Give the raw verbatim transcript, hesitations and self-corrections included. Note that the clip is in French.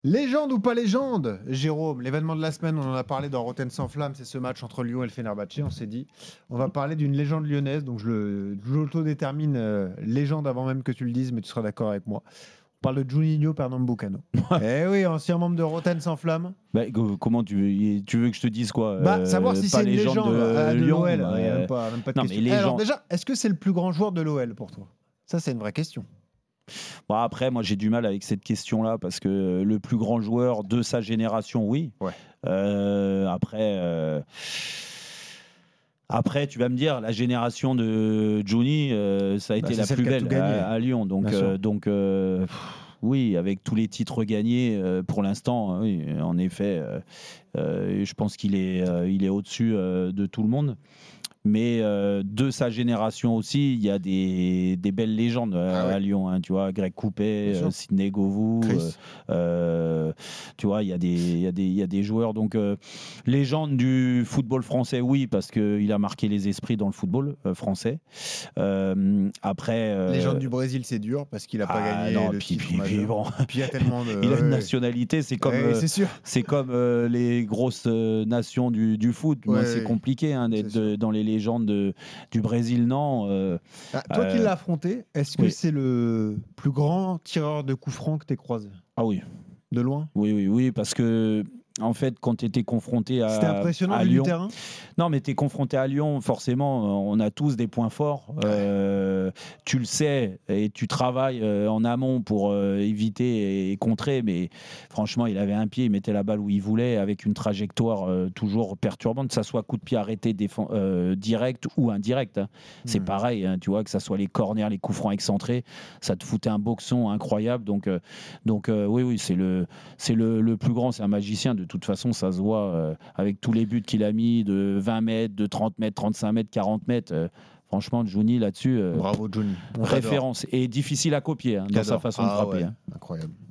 Légende ou pas légende, Jérôme, l'événement de la semaine, on en a parlé dans Rotten sans flamme, c'est ce match entre Lyon et le Fenerbahçe. On s'est dit, on va parler d'une légende lyonnaise, donc je le- je l'autodétermine euh, légende avant même que tu le dises, mais tu seras d'accord avec moi. On parle de Juninho Pernambucano. Eh oui, ancien membre de Rotten sans flamme. Bah, go- comment tu veux, tu veux que je te dise quoi Bah, euh, savoir si pas c'est une légende légende de, ah, de Lyon. l'O L. Il n'y a euh, même pas, même pas de non, question. mais Eh, alors légende. déjà, est-ce que c'est le plus grand joueur de l'O L pour toi? Ça, c'est une vraie question. Bon, après, moi, j'ai du mal avec cette question-là parce que le plus grand joueur de sa génération, oui. Ouais. Euh, après. euh, Après, tu vas me dire, la génération de Juni, euh, ça a Bah, été c'est la celle plus qui a tout belle gagné. à, à Lyon. Donc, Bien sûr. euh, donc euh, pff, oui, avec tous les titres gagnés, euh, pour l'instant, oui, en effet, euh, euh, je pense qu'il est, euh, il est au-dessus euh, de tout le monde. Mais euh, de sa génération aussi, il y a des, des belles légendes euh, Ah ouais. à Lyon. Hein, tu vois, Greg Coupet, Bien sûr. euh, Sidney Govou, Chris. euh, euh, tu vois, il y a des, il y a des, il y a des joueurs. Donc, euh, légende du football français, oui, parce qu'il a marqué les esprits dans le football euh, français. Euh, après, euh, Légende du Brésil, c'est dur parce qu'il n'a pas ah, gagné non, le puis, titre puis, puis, majeur. bon, Puis il y a tellement de. il a une ouais. nationalité, c'est comme, Ouais, euh, c'est sûr. c'est comme euh, les grosses euh, nations du, du foot. Moi, Ouais, c'est ouais, compliqué hein, d'être c'est sûr. de- dans les légendes de- du Brésil, non. euh, Ah, toi qui euh, l'as affronté, est-ce que oui. c'est le plus grand tireur de coups francs que tu aies croisé? Ah oui, De loin? oui, oui, oui, parce que en fait, quand tu étais confronté C'était à, impressionnant à vu du Lyon, terrain? non, mais tu es confronté à Lyon, forcément, on a tous des points forts. Euh, tu le sais et tu travailles euh, en amont pour euh, éviter et, et contrer. Mais franchement, il avait un pied, il mettait la balle où il voulait avec une trajectoire euh, toujours perturbante, que ça soit coup de pied arrêté défen- euh, direct ou indirect. Hein. C'est Hmm. pareil, hein, tu vois, que ça soit les corners, les coups francs excentrés, ça te foutait un boxon incroyable. Donc, euh, donc euh, oui, oui, c'est le, c'est le, le plus grand, c'est un magicien. De toute façon, ça se voit euh, avec tous les buts qu'il a mis de vingt mètres, de trente mètres, trente-cinq mètres, quarante mètres. Euh, franchement, Juni là-dessus, euh, Bravo Johnny. On t'adore. référence. Et difficile à copier hein, dans sa J'adore. façon de Ah frapper. ouais, Hein. incroyable.